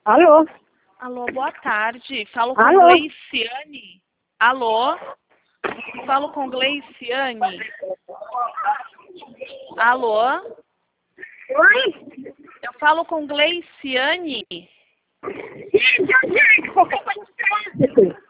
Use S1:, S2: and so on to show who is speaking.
S1: Alô?
S2: Alô, boa tarde. Falo com
S1: Alô?
S2: Gleiciane. Alô? Falo com Gleiciane. Alô?
S1: Oi?
S2: Eu falo com Gleiciane.
S1: Qualquer coisa de trânsito.